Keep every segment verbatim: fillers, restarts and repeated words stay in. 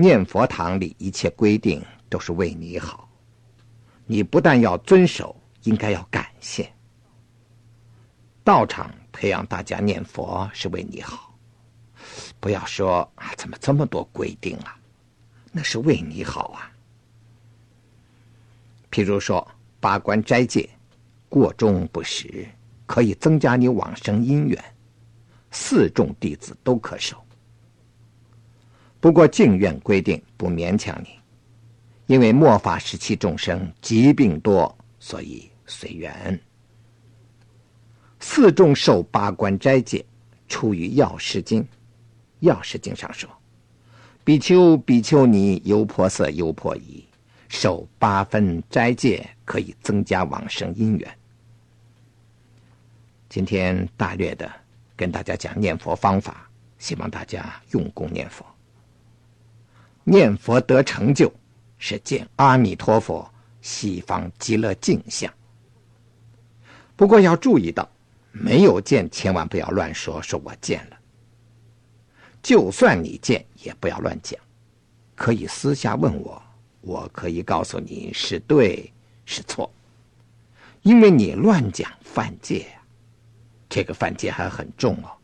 念佛堂里一切规定都是为你好，你不但要遵守，应该要感谢。道场培养大家念佛是为你好，不要说啊，怎么这么多规定啊？那是为你好啊。譬如说八关斋戒，过中不食，可以增加你往生姻缘，四众弟子都可守。不过净愿规定不勉强你，因为末法时期众生疾病多，所以随缘。四众受八关斋戒，出于药师经。药师经上说，比丘比丘尼优婆塞优婆夷，受八分斋戒可以增加往生姻缘。今天大略的跟大家讲念佛方法，希望大家用功念佛。念佛得成就，是见阿弥陀佛西方极乐净相。不过要注意到，没有见千万不要乱说，说我见了。就算你见，也不要乱讲，可以私下问我，我可以告诉你是对是错。因为你乱讲犯戒啊，这个犯戒还很重哦。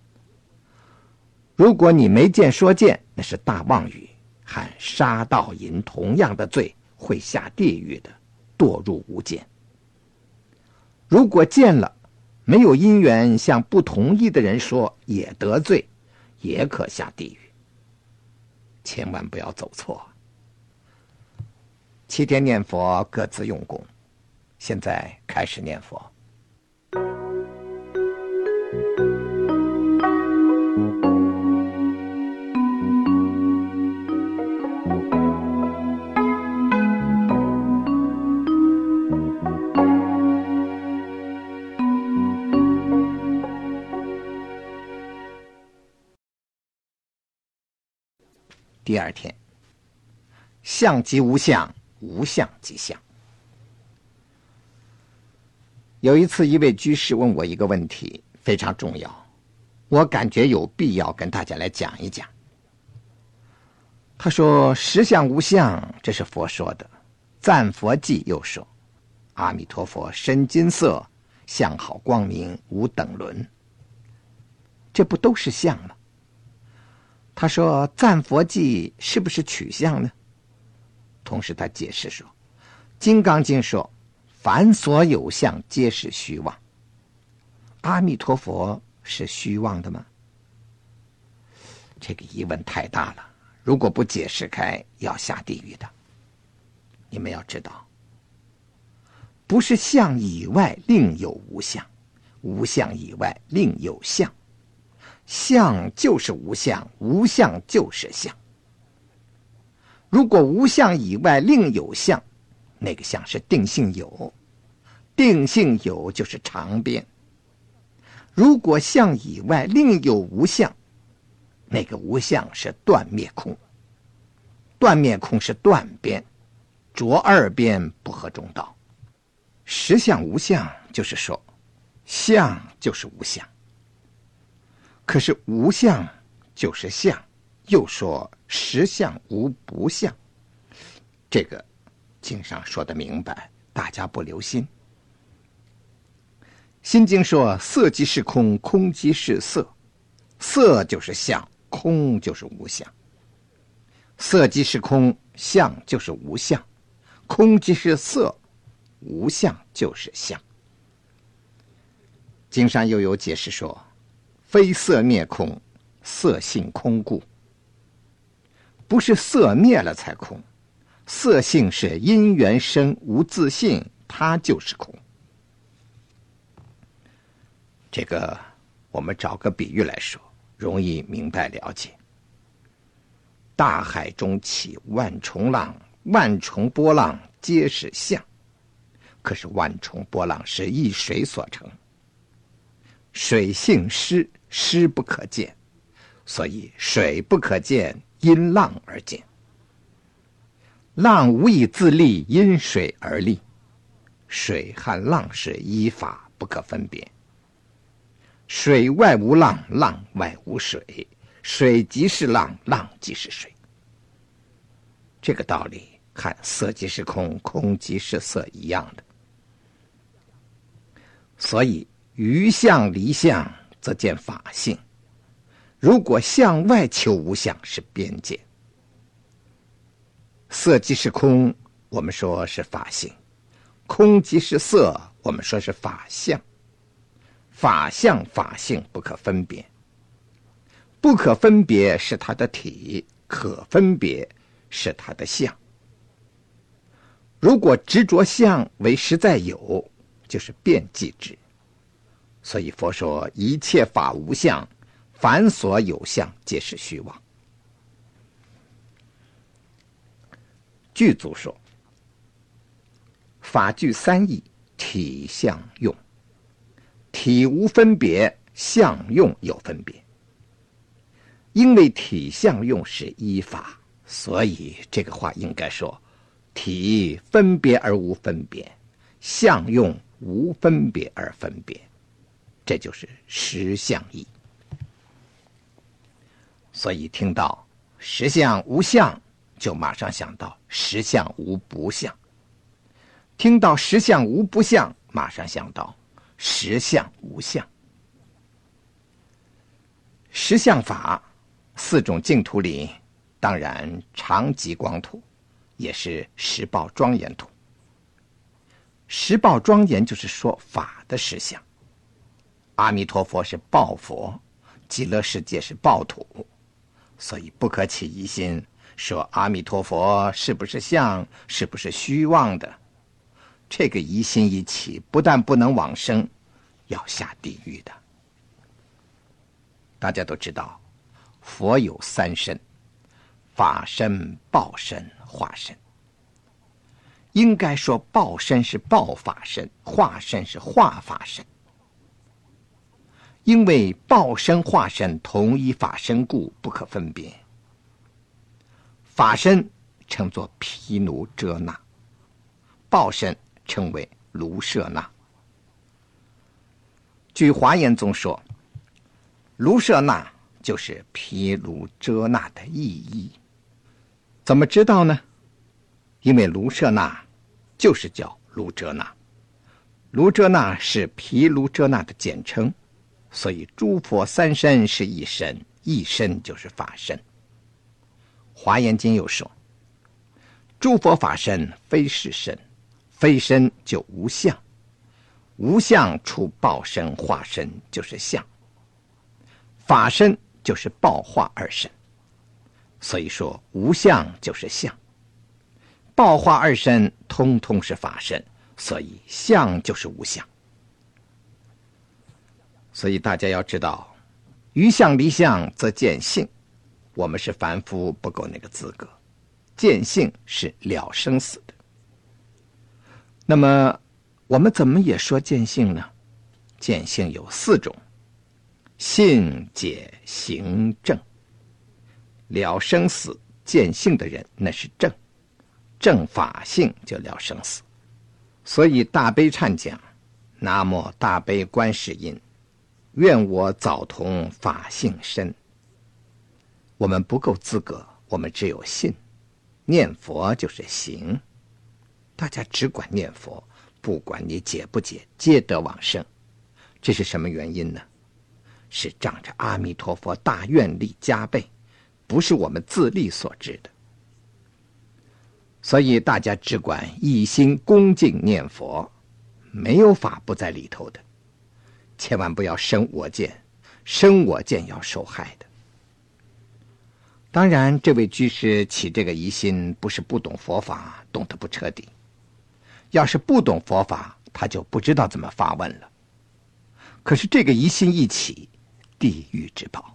如果你没见说见，那是大妄语，和杀盗淫同样的罪，会下地狱的，堕入无间。如果见了，没有因缘向不同意的人说，也得罪，也可下地狱。千万不要走错。七天念佛各自用功，现在开始念佛。第二天，相即无相，无相即相。有一次，一位居士问我一个问题，非常重要，我感觉有必要跟大家来讲一讲。他说：“实相无相，这是佛说的。赞佛记又说，阿弥陀佛身金色，相好光明，无等伦。这不都是相吗？”他说赞佛记是不是取相呢？同时他解释说，金刚经说凡所有相皆是虚妄。阿弥陀佛是虚妄的吗？这个疑问太大了，如果不解释开，要下地狱的。你们要知道，不是相以外另有无相，无相以外另有相。相就是无相，无相就是相。如果无相以外另有相，那个相是定性有，定性有就是常边。如果相以外另有无相，那个无相是断灭空。断灭空是断边，着二边不合中道。实相无相就是说，相就是无相。可是无相就是相，又说实相无不相，这个经上说的明白，大家不留心。心经说色即是空，空即是色，色就是相，空就是无相。色即是空，相就是无相，空即是色，无相就是相。经上又有解释说，非色灭空，色性空故。不是色灭了才空，色性是因缘生无自性，它就是空。这个我们找个比喻来说，容易明白了解。大海中起万重浪，万重波浪皆是相，可是万重波浪是一水所成。水性湿，湿不可见，所以水不可见，因浪而见。浪无以自立，因水而立。水和浪是依法不可分别。水外无浪，浪外无水，水即是浪，浪即是水。 这个道理看色即是空，空即是色一样的。所以于相离相则见法性，如果向外求无相是边界。色即是空，我们说是法性；空即是色，我们说是法相。法相法性不可分别，不可分别是它的体，可分别是它的相。如果执着相为实在有，就是遍计之。所以佛说一切法无相，凡所有相皆是虚妄。具足说，法具三义，体相用。体无分别，相用有分别。因为体相用是依法，所以这个话应该说体分别而无分别，相用无分别而分别，这就是实相义。所以听到实相无相，就马上想到实相无不相；听到实相无不相，马上想到实相无相。实相法四种净土里，当然常寂光土也是实报庄严土。实报庄严就是说法的实相，阿弥陀佛是报佛，极乐世界是报土，所以不可起疑心说阿弥陀佛是不是相，是不是虚妄的。这个疑心一起，不但不能往生，要下地狱的。大家都知道佛有三身，法身、报身、化身。应该说报身是报法身，化身是化法身。因为报身化身同一法身故，不可分别。法身称作毗卢遮那，报身称为卢舍那。据华严宗说，卢舍那就是毗卢遮那的意义。怎么知道呢？因为卢舍那就是叫卢遮那，卢遮那是毗卢遮那的简称，所以诸佛三身是一身，一身就是法身。华严经又说，诸佛法身非是身，非身就无相，无相除报身化身就是相，法身就是报化二身。所以说无相就是相，报化二身通通是法身，所以相就是无相。所以大家要知道，于相离相则见性，我们是凡夫不够那个资格，见性是了生死的。那么我们怎么也说见性呢？见性有四种：信、解、行、证。了生死见性的人那是正，正法性就了生死。所以大悲忏讲，南无大悲观世音，愿我早同法性身。我们不够资格，我们只有信，念佛就是行。大家只管念佛，不管你解不解，皆得往生。这是什么原因呢？是仗着阿弥陀佛大愿力加倍，不是我们自力所致的。所以大家只管一心恭敬念佛，没有法不在里头的。千万不要生我见，生我见要受害的。当然这位居士起这个疑心，不是不懂佛法，懂得不彻底。要是不懂佛法，他就不知道怎么发问了。可是这个疑心一起，地狱之宝。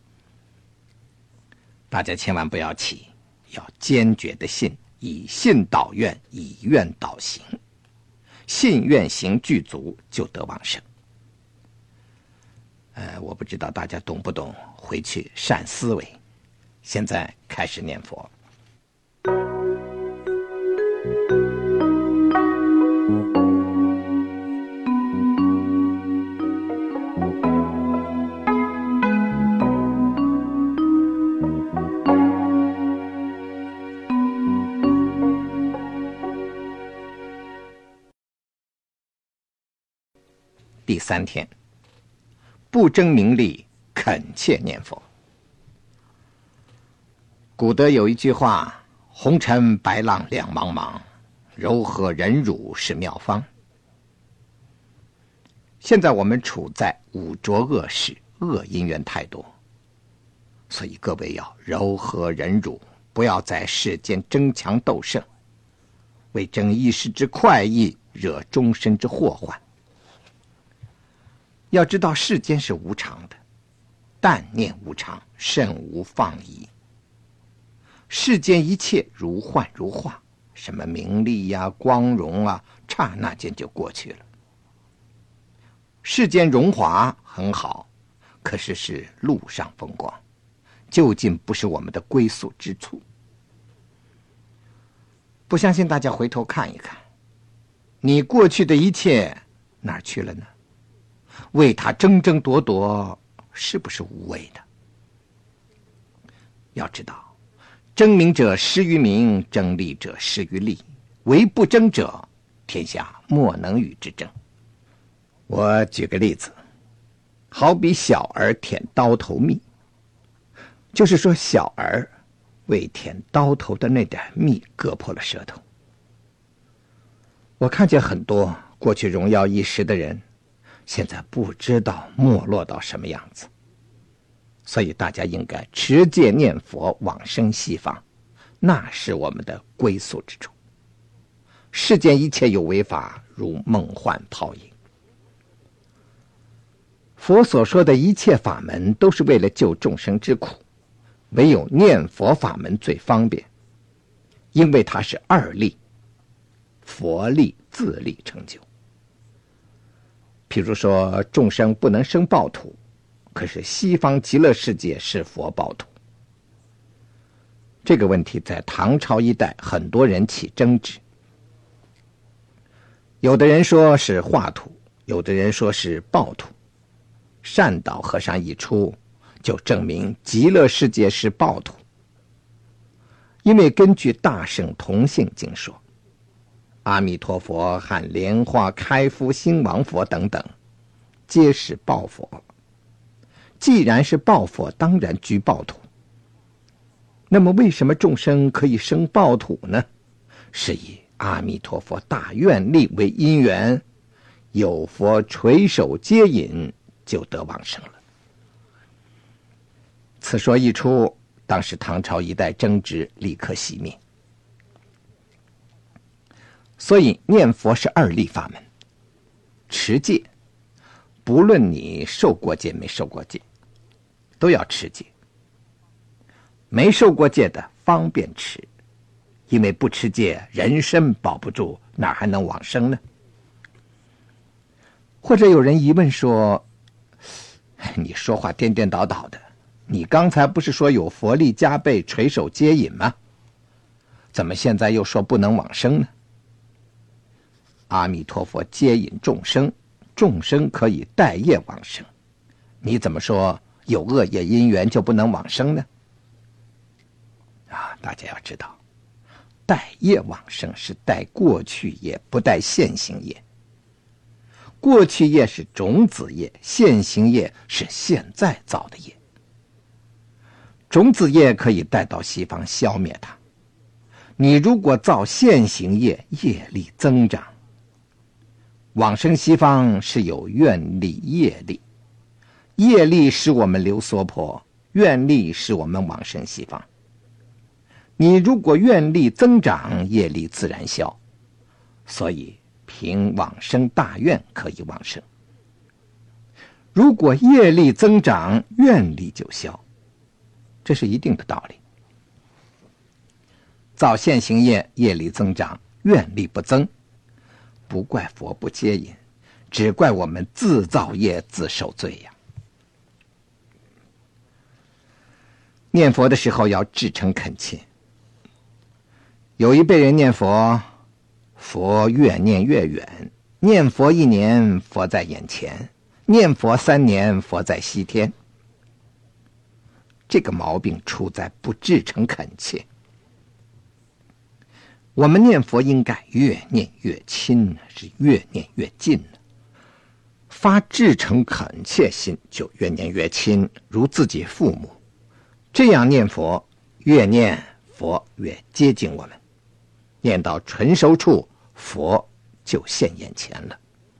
大家千万不要起，要坚决的信，以信导愿，以愿导行，信愿行具足，就得往生。呃，我不知道大家懂不懂，回去善思维。现在开始念佛。 三天，不争名利，恳切念佛。古德有一句话：红尘白浪两茫茫，柔和忍辱是妙方。现在我们处在污浊恶世，恶因缘太多，所以各位要柔和忍辱，不要在世间争强斗胜，为争一时之快意，惹终身之祸患。要知道世间是无常的，但念无常，慎无放逸。世间一切如幻如化，什么名利呀、光荣啊，刹那间就过去了。世间荣华很好，可是是路上风光，究竟不是我们的归宿之处。不相信大家回头看一看，你过去的一切哪儿去了呢？为他争争夺夺，是不是无谓的？要知道，争名者失于名，争利者失于利，唯不争者，天下莫能与之争。我举个例子，好比小儿舔刀头蜜，就是说小儿为舔刀头的那点蜜割破了舌头。我看见很多过去荣耀一时的人，现在不知道没落到什么样子。所以大家应该持戒念佛，往生西方，那是我们的归宿之处。世间一切有为法，如梦幻泡影。佛所说的一切法门都是为了救众生之苦，唯有念佛法门最方便，因为它是二力，佛力自力成就。譬如说众生不能生报土，可是西方极乐世界是佛报土。这个问题在唐朝一代很多人起争执，有的人说是化土，有的人说是报土。善导和尚一出，就证明极乐世界是报土。因为根据大乘同性经说，阿弥陀佛和莲花开敷兴王佛等等，皆是报佛。既然是报佛，当然居报土。那么为什么众生可以生报土呢？是以阿弥陀佛大愿力为因缘，有佛垂手接引，就得往生了。此说一出，当时唐朝一代争执立刻熄灭。所以念佛是二力法门，持戒，不论你受过戒没受过戒，都要持戒。没受过戒的方便持，因为不持戒，人身保不住，哪还能往生呢？或者有人疑问说，你说话颠颠倒倒的，你刚才不是说有佛力加倍垂手接引吗？怎么现在又说不能往生呢？阿弥陀佛接引众生，众生可以带业往生，你怎么说有恶业因缘就不能往生呢？啊，大家要知道，带业往生是带过去业，不带现行业。过去业是种子业，现行业是现在造的业。种子业可以带到西方消灭它，你如果造现行业，业力增长。往生西方是有愿力业力，业力使我们流娑婆，愿力使我们往生西方。你如果愿力增长，业力自然消，所以凭往生大愿可以往生。如果业力增长，愿力就消，这是一定的道理。造现行业，业力增长，愿力不增，不怪佛不接引，只怪我们自造业自受罪呀。念佛的时候要至诚恳切。有一辈人念佛，佛越念越远，念佛一年，佛在眼前；念佛三年，佛在西天。这个毛病出在不至诚恳切。我们念佛应该越念越亲，是越念越近。 发至诚恳切心，就越念越亲，如自己父母。这样念佛，越念佛越接近我们，念到纯熟处，佛就现眼前了。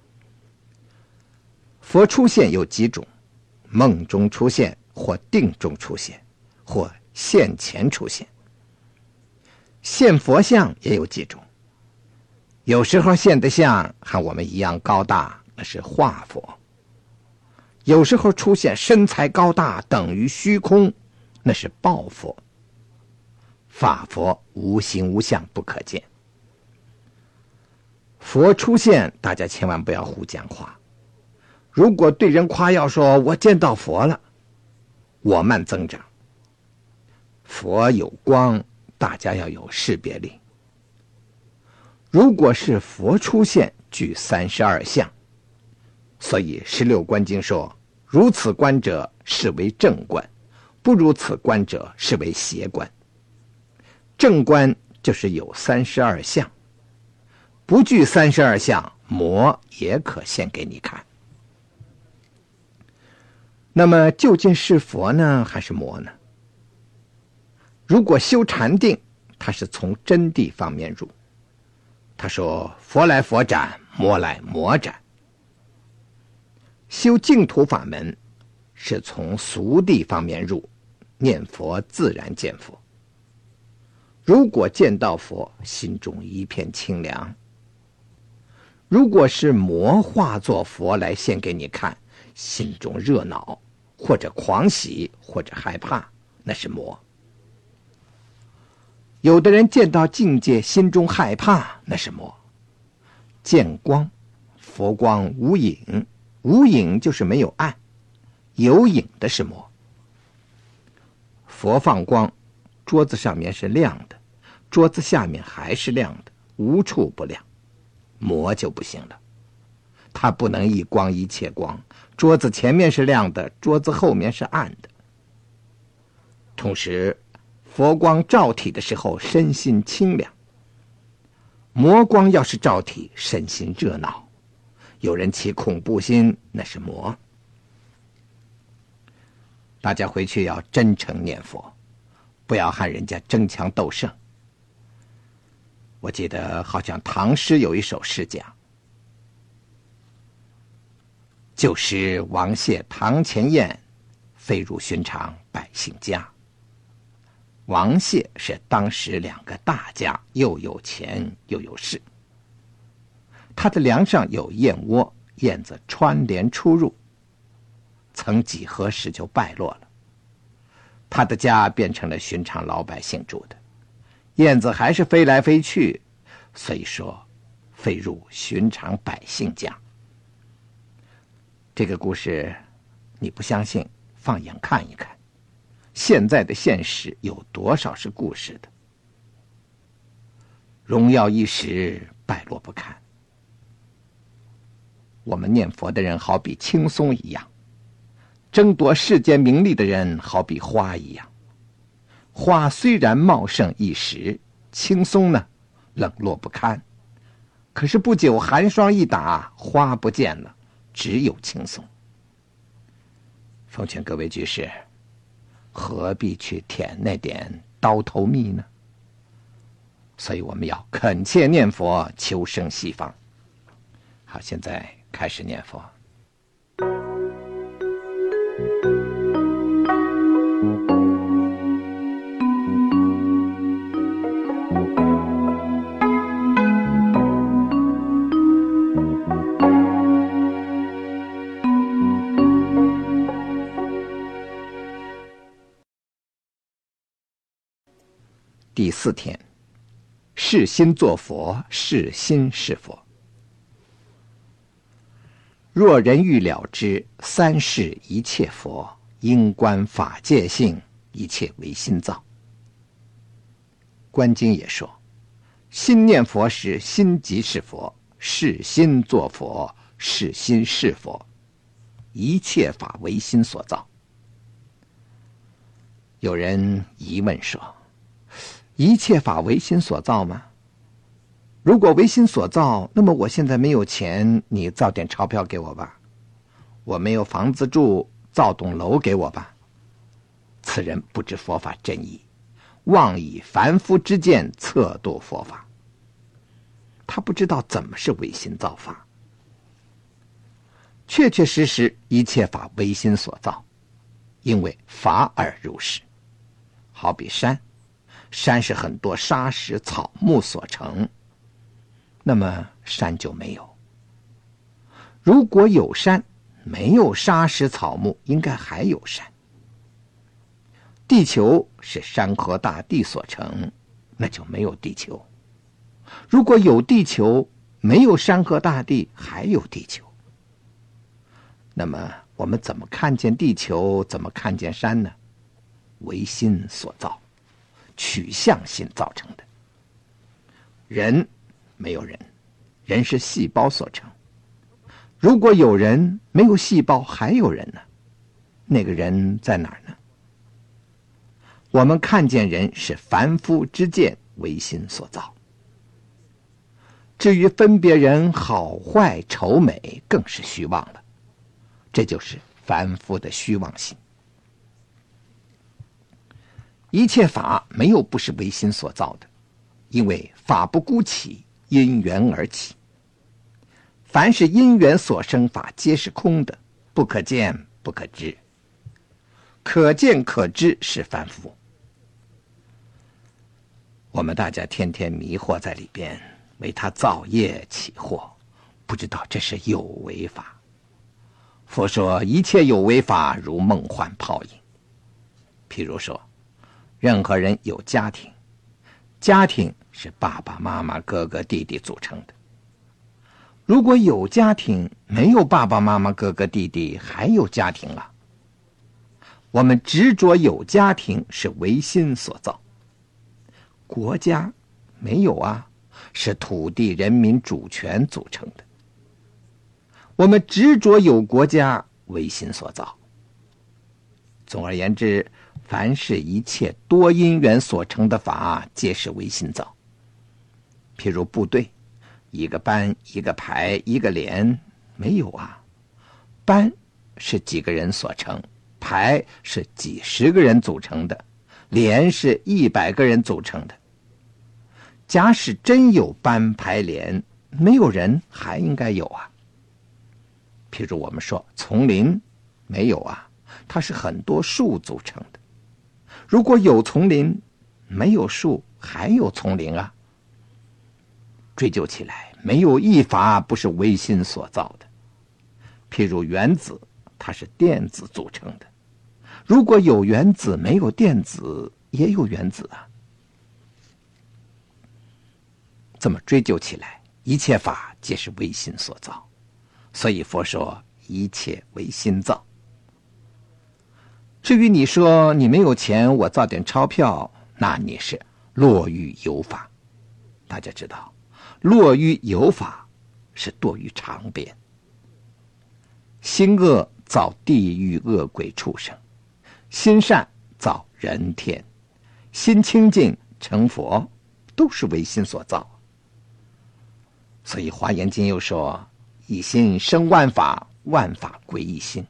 佛出现有几种：梦中出现，或定中出现，或现前出现。现佛像也有几种，有时候现的像和我们一样高大，那是化佛；有时候出现身材高大等于虚空，那是报佛。法佛无形无相，不可见。佛出现，大家千万不要胡讲话。如果对人夸耀说我见到佛了，我慢增长。佛有光，大家要有识别力。如果是佛出现，具三十二相，所以十六观经说，如此观者是为正观，不如此观者是为邪观。正观就是有三十二相，不具三十二相，魔也可现给你看。那么究竟是佛呢，还是魔呢？如果修禅定，他是从真谛方面入。他说佛来佛斩，魔来魔斩。修净土法门是从俗谛方面入，念佛自然见佛。如果见到佛，心中一片清凉。如果是魔化作佛来现给你看，心中热闹，或者狂喜，或者害怕，那是魔。有的人见到境界，心中害怕，那是魔。见光，佛光无影，无影就是没有暗，有影的是魔。佛放光，桌子上面是亮的，桌子下面还是亮的，无处不亮。魔就不行了，它不能一光一切光，桌子前面是亮的，桌子后面是暗的。同时佛光照体的时候，身心清凉；魔光要是照体，身心热闹。有人起恐怖心，那是魔。大家回去要真诚念佛，不要和人家争强斗胜。我记得好像唐诗有一首诗讲：旧时王谢堂前燕，飞入寻常百姓家。王谢是当时两个大家，又有钱又有势。他的梁上有燕窝，燕子穿帘出入，曾几何时就败落了。他的家变成了寻常老百姓住的，燕子还是飞来飞去，所以说飞入寻常百姓家。这个故事你不相信，放眼看一看，现在的现实有多少是故事的？荣耀一时，败落不堪。我们念佛的人好比青松一样，争夺世间名利的人好比花一样。花虽然茂盛一时，青松呢冷落不堪。可是不久寒霜一打，花不见了，只有青松。奉劝各位居士，何必去舔那点刀头蜜呢？所以我们要恳切念佛，求生西方。好，现在开始念佛。第四天，是心作佛，是心是佛。若人欲了知，三世一切佛，应观法界性，一切为心造。观经也说，心念佛时，心即是佛，是心作佛，是心是佛，一切法为心所造。有人疑问说，一切法为心所造吗？如果为心所造，那么我现在没有钱，你造点钞票给我吧。 我没有房子住，造栋楼给我吧。此人不知佛法真意，妄以凡夫之见测度佛法。他不知道怎么是唯心造法。确确实实一切法唯心所造，因为法而如是。好比山，山是很多沙石草木所成，那么山就没有。如果有山，没有沙石草木，应该还有山。地球是山河大地所成，那就没有地球。如果有地球，没有山河大地，还有地球。那么我们怎么看见地球，怎么看见山呢？唯心所造，取向心造成的。人没有人，人是细胞所成。如果有人，没有细胞，还有人呢？那个人在哪儿呢？我们看见人是凡夫之见，唯心所造。至于分别人好坏丑美，更是虚妄了。这就是凡夫的虚妄心。一切法没有不是唯心所造的，因为法不孤起，因缘而起。凡是因缘所生法，皆是空的，不可见，不可知。可见可知是凡夫。我们大家天天迷惑在里边，为他造业起惑，不知道这是有为法。佛说一切有为法如梦幻泡影。譬如说，任何人有家庭，家庭是爸爸妈妈哥哥弟弟组成的。如果有家庭，没有爸爸妈妈哥哥弟弟，还有家庭啊。我们执着有家庭是唯心所造。国家没有啊，是土地人民主权组成的。我们执着有国家，唯心所造。总而言之，凡是一切多因缘所成的法，皆是唯心造。譬如部队，一个班，一个排，一个连，没有啊。班是几个人所成，排是几十个人组成的，连是一百个人组成的。假使真有班排连，没有人还应该有啊。譬如我们说丛林，没有啊，它是很多树组成的。如果有丛林，没有树，还有丛林啊。追究起来，没有一法不是唯心所造的。譬如原子，它是电子组成的。如果有原子，没有电子，也有原子啊。这么追究起来，一切法皆是唯心所造。所以佛说一切唯心造。至于你说你没有钱，我造点钞票，那你是落于有法。大家知道，落于有法是堕于常变。心恶造地狱恶鬼畜生，心善造人天，心清净成佛，都是唯心所造。所以华严经又说，一心生万法，万法归一心。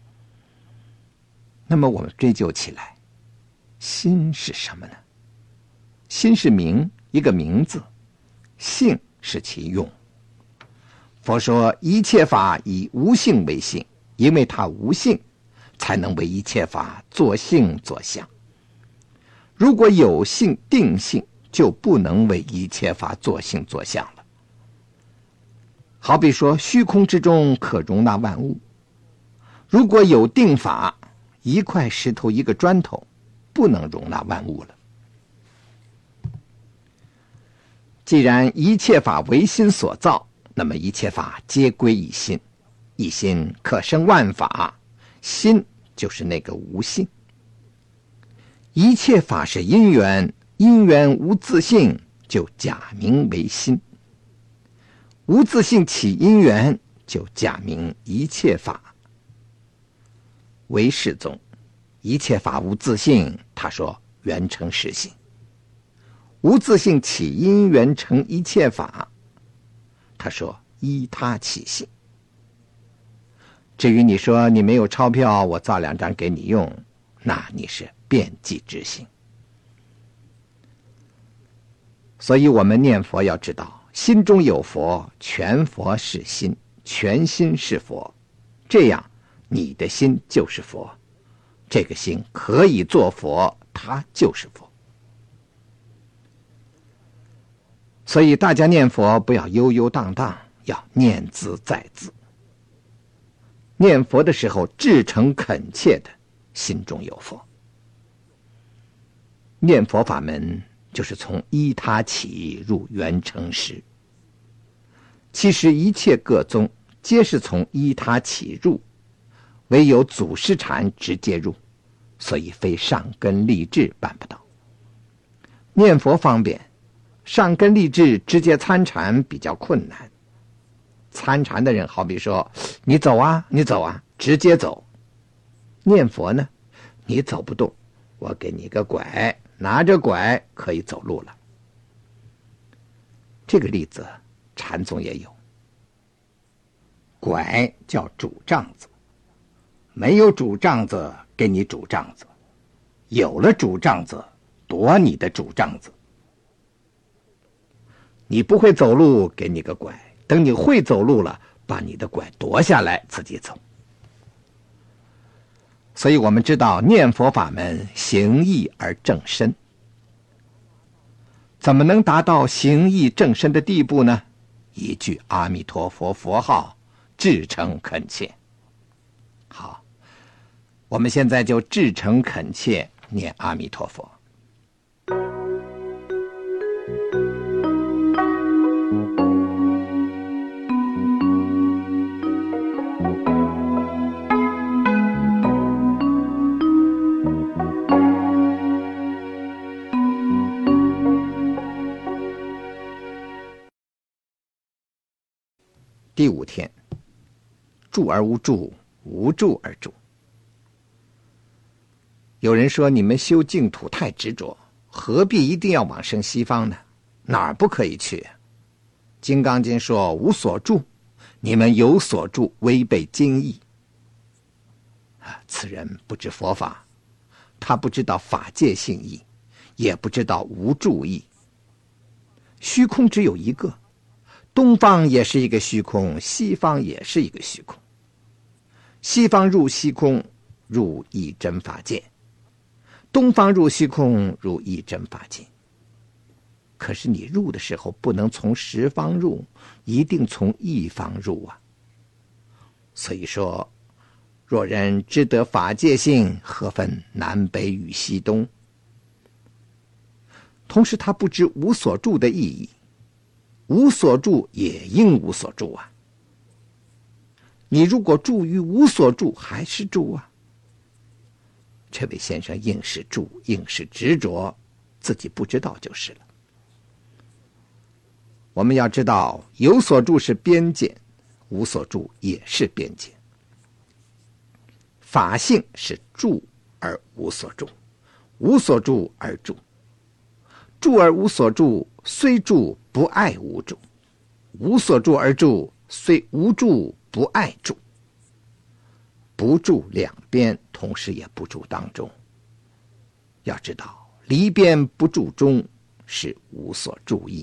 那么我们追究起来，心是什么呢？心是名，一个名字，性是其用。佛说一切法以无性为性，因为它无性，才能为一切法作性作相。如果有性定性，就不能为一切法作性作相了。好比说虚空之中可容纳万物，如果有定法，一块石头一个砖头不能容纳万物了。既然一切法唯心所造，那么一切法皆归一心，一心可生万法，心就是那个无性。一切法是因缘，因缘无自性，就假名为心。无自性起因缘，就假名一切法。唯识宗，一切法无自性，他说缘成实性。无自性起因缘成一切法，他说依他起性。 至于你说你没有钞票，我造两张给你用，那你是变计之心。所以我们念佛要知道，心中有佛，全佛是心，全心是佛，这样你的心就是佛，这个心可以做佛，它就是佛。所以大家念佛不要悠悠荡荡，要念兹在兹。念佛的时候至诚恳切的心中有佛。念佛法门就是从依他起入圆成实。其实一切各宗皆是从依他起入，唯有祖师禅直接入，所以非上根立志办不到。念佛方便，上根立志直接参禅比较困难。参禅的人好比说，你走啊你走啊，直接走。念佛呢，你走不动，我给你个拐，拿着拐可以走路了。这个例子禅宗也有。拐叫拄杖子，没有拄杖子给你拄杖子，有了拄杖子夺你的拄杖子。你不会走路，给你个拐，等你会走路了，把你的拐夺下来自己走。所以我们知道念佛法门行义而正身。怎么能达到行义正身的地步呢？一句阿弥陀佛佛号，至诚恳切。好，我们现在就至诚恳切念阿弥陀佛。第五天，住而无住，无住而住。有人说你们修净土太执着，何必一定要往生西方呢？哪儿不可以去？金刚经说无所住，你们有所住，违背经义。啊，此人不知佛法，他不知道法界性义，也不知道无住义。虚空只有一个，东方也是一个虚空，西方也是一个虚空。西方入虚空，入一真法界；东方入虚空，入一真法界。可是你入的时候不能从十方入，一定从一方入啊。所以说，若人知得法界性，何分南北与西东？同时他不知无所住的意义，无所住也应无所住啊。你如果住于无所住，还是住啊。这位先生硬是住，硬是执着，自己不知道就是了。我们要知道，有所住是边界，无所住也是边界。法性是住而无所住，无所住而住。住而无所住，虽住不爱无住；无所住而住，虽无住不爱住。不住两边，同时也不住当中。要知道，离边不住中是无所住意。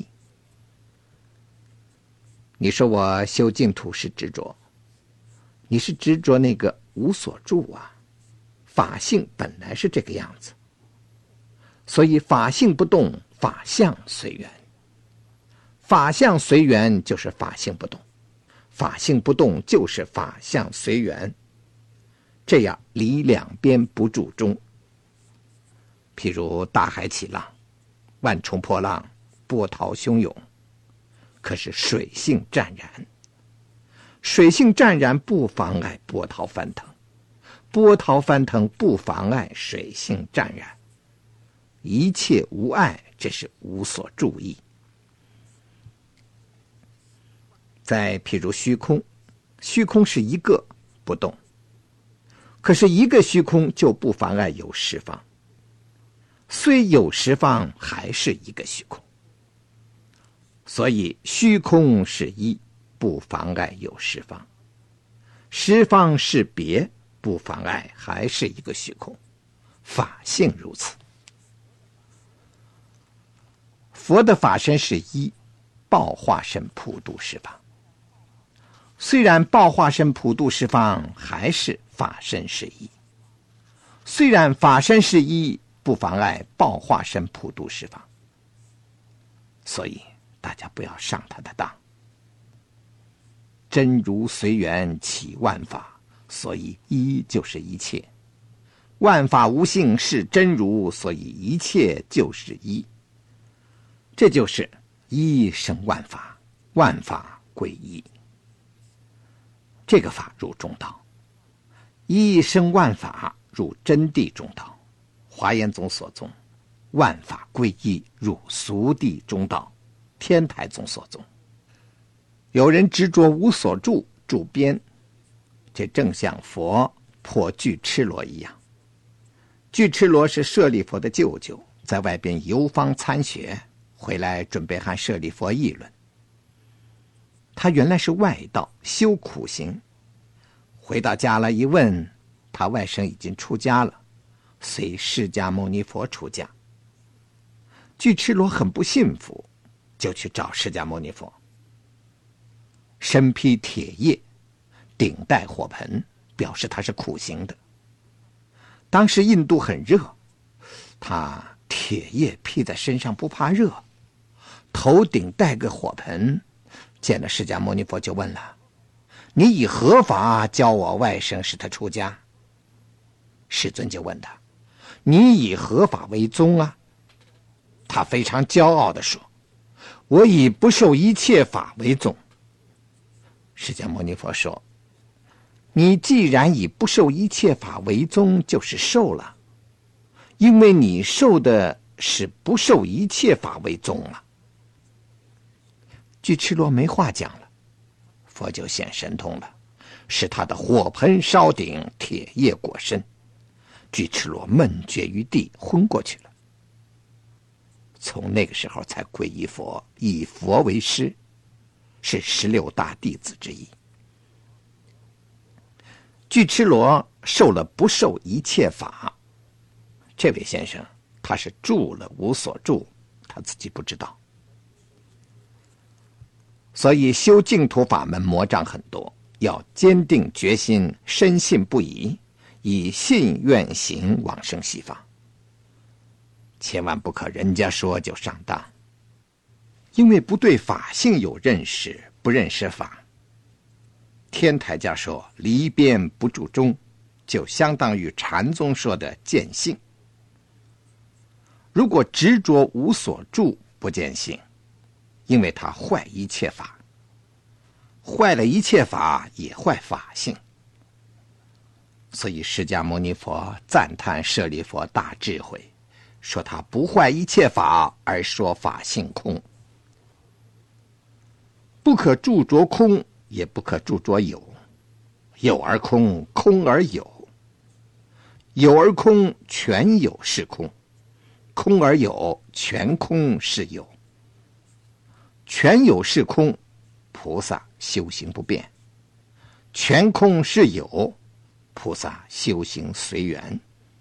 你说我修净土是执着，你是执着那个无所住啊。法性本来是这个样子，所以法性不动，法相随缘。法相随缘就是法性不动，法性不动就是法相随缘。这样离两边不住中。譬如大海起浪，万重波浪，波涛汹涌，可是水性湛然。水性湛然不妨碍波涛翻腾，波涛翻腾不妨碍水性湛然。一切无碍，这是无所住意。再譬如虚空，虚空是一个不动，可是一个虚空就不妨碍有十方，虽有十方还是一个虚空。所以虚空是一，不妨碍有十方。 十方是别，不妨碍还是一个虚空，法性如此。佛的法身是一，报化身普度十方。虽然报化身普度十方，还是法身是一。虽然法身是一，不妨碍报化身普度十方。所以大家不要上他的当。真如随缘起万法，所以一就是一切。万法无性是真如，所以一切就是一。这就是一生万法，万法归一。这个法入中道，一生万法入真谛中道。华严宗所宗，万法归一入俗谛中道，天台宗所宗。有人执着无所住，住边，这正像佛破巨痴罗一样。巨痴罗是舍利佛的舅舅，在外边游方参学，回来准备和舍利佛议论。他原来是外道，修苦行，回到家了一问，他外甥已经出家了，随释迦牟尼佛出家。巨痴罗很不信服，就去找释迦牟尼佛。身披铁叶，顶戴火盆，表示他是苦行的。当时印度很热，他铁叶披在身上不怕热，头顶戴个火盆，见了释迦牟尼佛就问了：你以何法教我外甥使他出家？世尊就问他：你以何法为宗啊？他非常骄傲地说：我以不受一切法为宗。释迦牟尼佛说：你既然以不受一切法为宗，就是受了，因为你受的是不受一切法为宗啊。巨痴罗没话讲了，佛就显神通了，使他的火盆烧顶，铁叶裹身，巨痴罗闷绝于地，昏过去了。从那个时候才皈依佛，以佛为师，是十六大弟子之一。巨痴罗受了不受一切法，这位先生他是住了无所住，他自己不知道。所以修净土法门魔障很多，要坚定决心，深信不疑，以信愿行往生西方。千万不可人家说就上当，因为不对法性有认识，不认识法。天台家说离边不住中，就相当于禅宗说的见性。如果执着无所住，不见性，因为它坏一切法，坏了一切法也坏法性。所以释迦牟尼佛赞叹舍利佛大智慧，说他不坏一切法，而说法性空。不可著着空，也不可著着有，有而空，空而有，有而空，全有是空，空而有，全空是有，全有是空，菩萨修行不变；全空是有，菩萨修行随缘。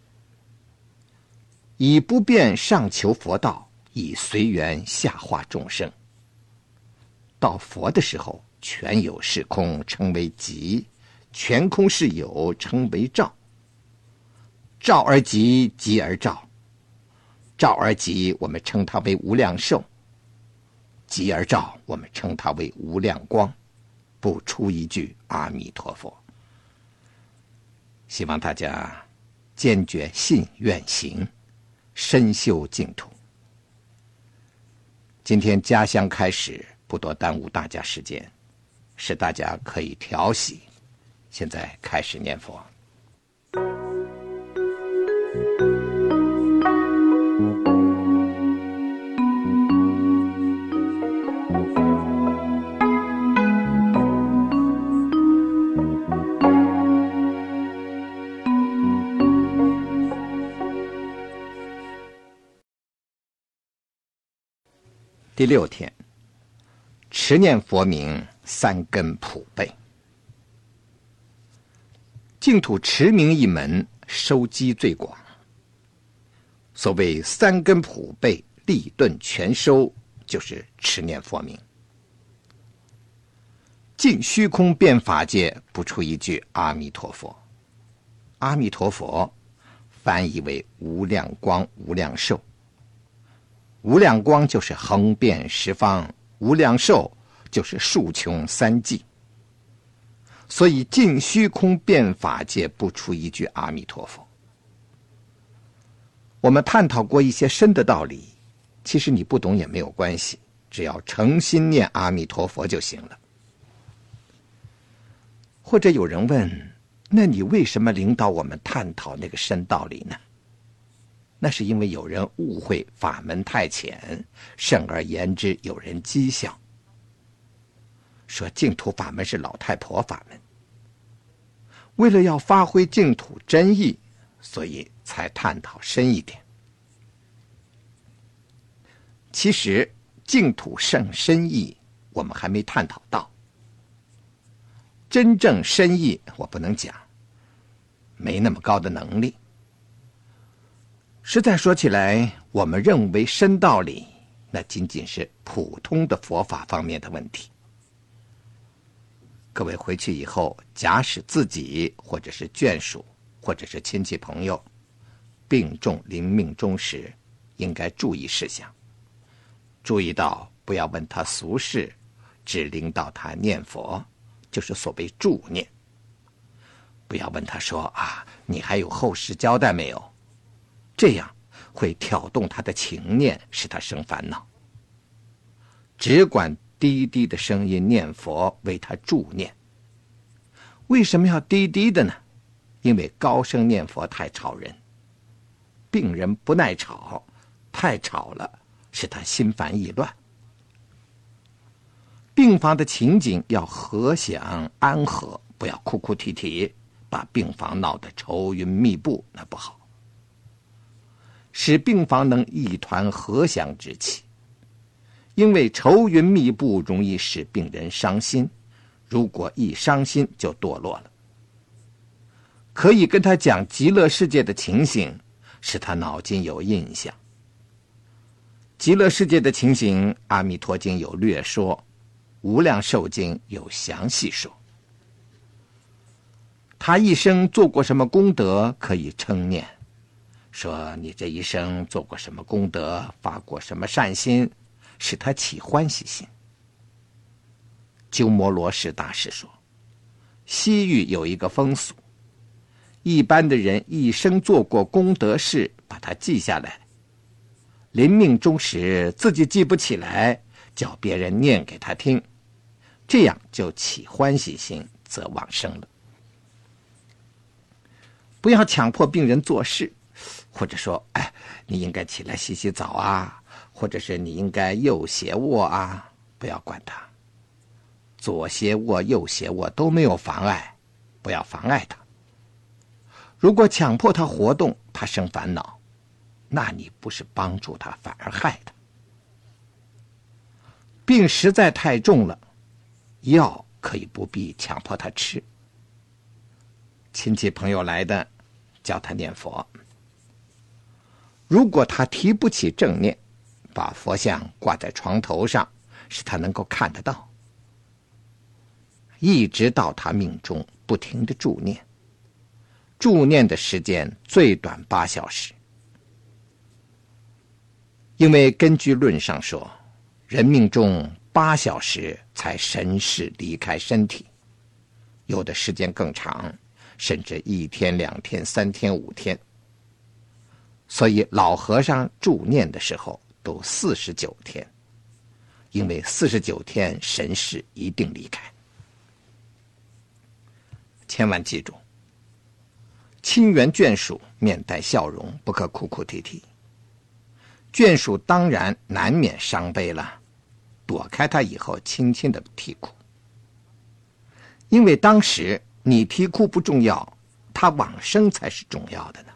以不变上求佛道，以随缘下化众生。到佛的时候，全有是空称为极，全空是有称为照。照而极，极而照。照而极，我们称它为无量寿；极而照，我们称它为无量光。不出一句阿弥陀佛。希望大家坚决信愿行，深修净土。今天家乡开始，不多耽误大家时间，使大家可以调息。现在开始念佛。第六天，持念佛名，三根普被。 净土持名一门，收机最广。所谓三根普被，立顿全收，就是持念佛名。尽虚空遍法界，不出一句阿弥陀佛。阿弥陀佛翻译为无量光无量寿，无量光就是横遍十方，无量寿就是数穷三际。所以尽虚空遍法界，不出一句阿弥陀佛。我们探讨过一些深的道理，其实你不懂也没有关系，只要诚心念阿弥陀佛就行了。或者有人问，那你为什么领导我们探讨那个深道理呢？那是因为有人误会法门太浅，甚而言之有人讥笑，说净土法门是老太婆法门。为了要发挥净土真意，所以才探讨深一点。其实净土甚深意我们还没探讨到，真正深意我不能讲，没那么高的能力。实在说起来，我们认为深道理，那仅仅是普通的佛法方面的问题。各位回去以后，假使自己或者是眷属或者是亲戚朋友病重临命终时，应该注意事项，注意到不要问他俗事，只领导他念佛，就是所谓助念。不要问他说啊，你还有后事交代没有？这样会挑动他的情念，使他生烦恼。只管低低的声音念佛，为他助念。为什么要低低的呢？因为高声念佛太吵人，病人不耐吵，太吵了使他心烦意乱。病房的情景要和祥安和，不要哭哭啼啼，把病房闹得愁云密布，那不好。使病房能一团和祥之气，因为愁云密布容易使病人伤心，如果一伤心就堕落了。可以跟他讲极乐世界的情形，使他脑筋有印象。极乐世界的情形，阿弥陀经有略说，无量寿经有详细说。他一生做过什么功德，可以称念，说你这一生做过什么功德，发过什么善心，使他起欢喜心。鸠摩罗什大师说，西域有一个风俗，一般的人一生做过功德事，把它记下来，临命终时自己记不起来，叫别人念给他听，这样就起欢喜心，则往生了。不要强迫病人做事，或者说，哎，你应该起来洗洗澡啊，或者是你应该右斜卧啊，不要管他。左斜卧右斜卧都没有妨碍，不要妨碍他。如果强迫他活动，他生烦恼，那你不是帮助他，反而害他。病实在太重了，药可以不必强迫他吃。亲戚朋友来的，教他念佛。如果他提不起正念，把佛像挂在床头上，使他能够看得到，一直到他命中，不停的助念。助念的时间最短八小时，因为根据论上说，人命中八小时才神识离开身体，有的时间更长，甚至一天、两天、三天、五天。所以老和尚助念的时候都四十九天，因为四十九天神识一定离开。千万记住，亲缘眷属面带笑容，不可哭哭啼啼。眷属当然难免伤悲了，躲开他以后轻轻的啼哭，因为当时你啼哭不重要，他往生才是重要的呢。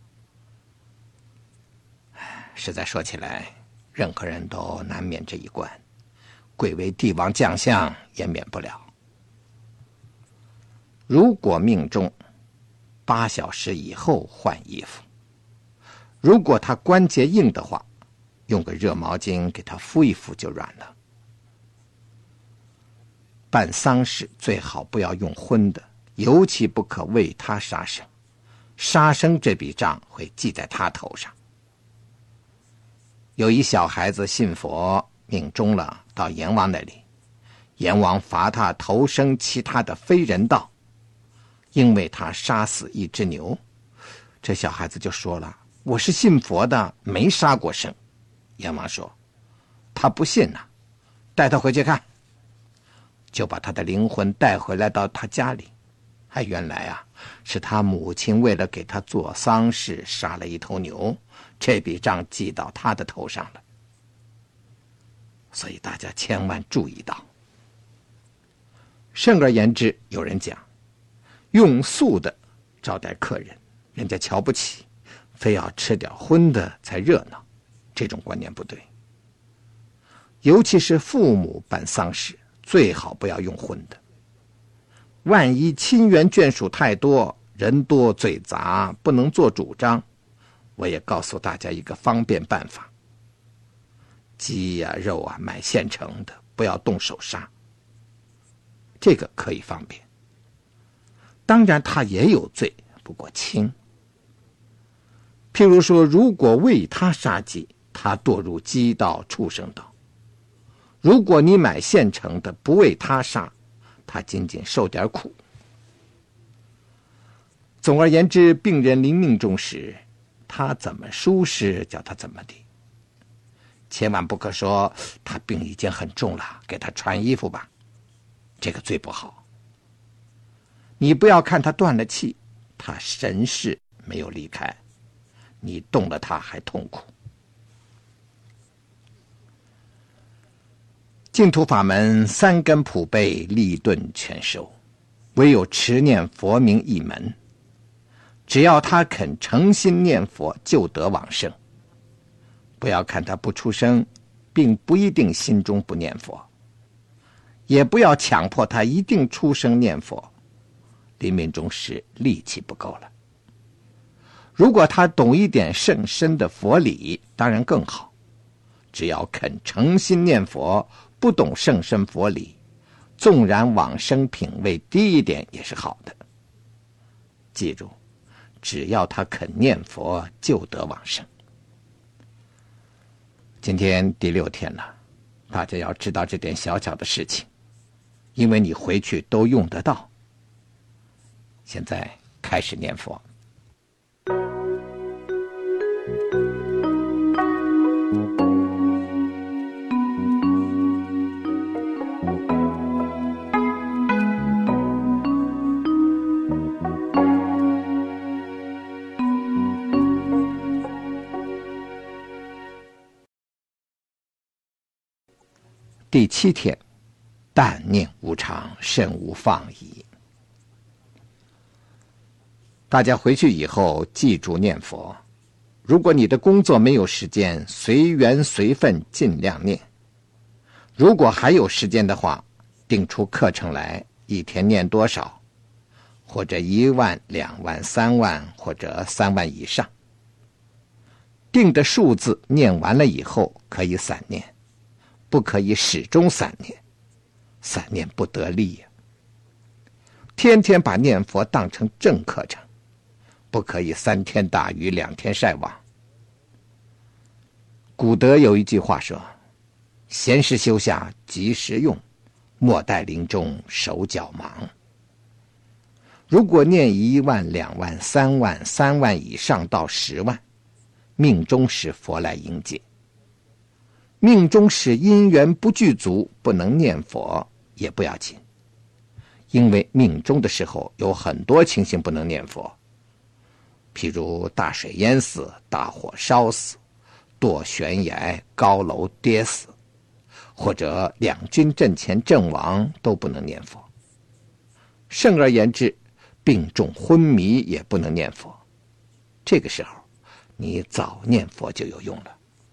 实在说起来，任何人都难免这一关，贵为帝王将相也免不了。如果命中八小时以后换衣服。如果他关节硬的话，用个热毛巾给他敷一敷就软了。办丧事最好不要用荤的，尤其不可为他杀生，杀生这笔账会记在他头上。有一小孩子信佛命终了，到阎王那里，阎王罚他投生其他的非人道，因为他杀死一只牛。这小孩子就说了，我是信佛的，没杀过生。阎王说，他不信呐、啊，带他回去看。就把他的灵魂带回来到他家里，还原来啊，是他母亲为了给他做丧事杀了一头牛，这笔账记到他的头上了。所以大家千万注意到。甚而言之，有人讲，用素的招待客人，人家瞧不起，非要吃点荤的才热闹，这种观念不对。尤其是父母办丧事，最好不要用荤的。万一亲缘眷属太多，人多嘴杂，不能做主张，我也告诉大家一个方便办法：鸡呀、啊、肉啊，买现成的，不要动手杀。这个可以方便。当然他也有罪，不过轻。譬如说，如果为他杀鸡，他堕入鸡道、畜生道；如果你买现成的，不为他杀，他仅仅受点苦。总而言之，病人临命终时，他怎么舒适叫他怎么地，千万不可说他病已经很重了，给他穿衣服吧，这个最不好。你不要看他断了气，他神识没有离开，你动了他还痛苦。净土法门三根普被，立顿全收，唯有持念佛名一门。只要他肯诚心念佛，就得往生。不要看他不出声，并不一定心中不念佛，也不要强迫他一定出声念佛，临命终时力气不够了。如果他懂一点甚深的佛理，当然更好。只要肯诚心念佛，不懂甚深佛理，纵然往生品位低一点也是好的。记住，只要他肯念佛，就得往生。今天第六天了，大家要知道这点小小的事情，因为你回去都用得到。现在开始念佛。第七天，但念无常，身无放逸。大家回去以后记住念佛。如果你的工作没有时间，随缘随分尽量念。如果还有时间的话，定出课程来，一天念多少，或者一万、两万、三万，或者三万以上。定的数字念完了以后，可以散念，不可以始终散念，散念不得力呀。天天把念佛当成正课程，不可以三天打鱼两天晒网。古德有一句话说，闲时修下及时用，莫待临终手脚忙。如果念一万、两万、三万、三万以上到十万，命中时佛来迎接。命中时因缘不具足，不能念佛也不要紧，因为命中的时候有很多情形不能念佛，譬如大水淹死、大火烧死、堕悬崖、高楼跌死，或者两军阵前阵亡，都不能念佛。甚而言之，病重昏迷也不能念佛，这个时候你早念佛就有用了。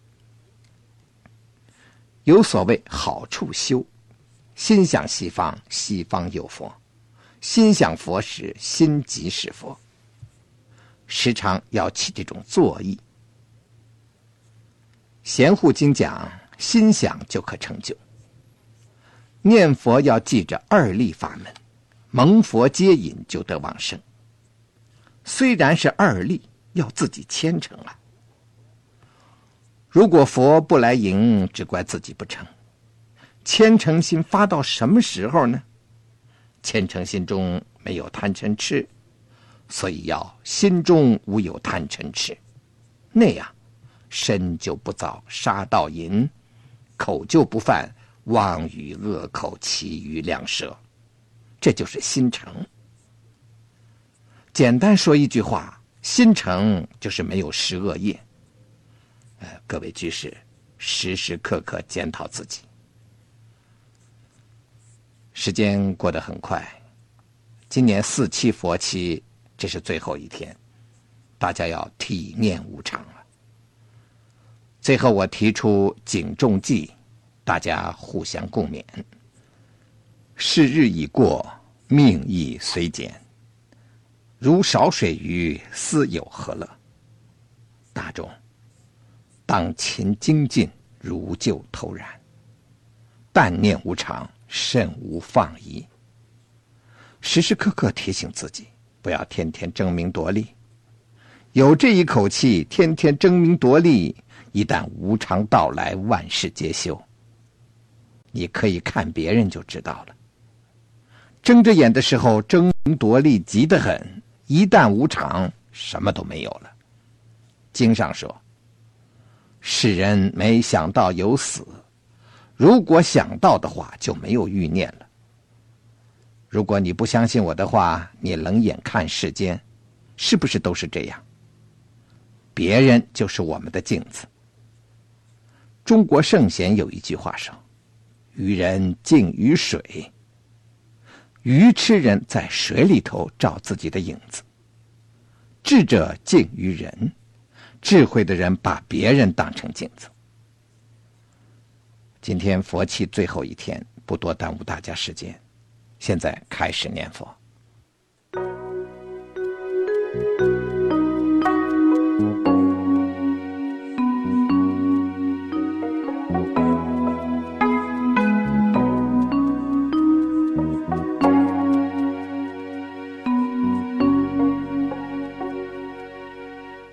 有所谓好处修，心想西方，西方有佛；心想佛时，心即是佛。 时常要起这种作意。贤护经讲，心想就可成就。念佛要记着二力法门，蒙佛接引就得往生。虽然是二力，要自己虔诚啊。如果佛不来迎，只怪自己不成。虔诚心发到什么时候呢？虔诚心中没有贪嗔痴，所以要心中无有贪嗔痴，那样身就不造杀盗淫，口就不犯妄语恶口绮语两舌，这就是心诚。简单说一句话，心诚就是没有十恶业。呃，各位居士，时时刻刻检讨自己。时间过得很快，今年四七佛期，这是最后一天，大家要体念无常了。最后我提出警众记，大家互相共勉。是日已过，命亦虽减，如少水鱼，斯有何乐？大众当勤精进，如旧偷然。但念无常，慎无放逸。时时刻刻提醒自己，不要天天争名夺利。有这一口气，天天争名夺利，一旦无常到来，万事皆休。你可以看别人就知道了。睁着眼的时候争名夺利急得很，一旦无常，什么都没有了。经上说，世人没想到有死，如果想到的话，就没有欲念了。如果你不相信我的话，你冷眼看世间，是不是都是这样？别人就是我们的镜子。中国圣贤有一句话说，愚人敬于水。愚痴人在水里头照自己的影子，智者敬于人，智慧的人把别人当成镜子。今天佛期最后一天，不多耽误大家时间，现在开始念佛。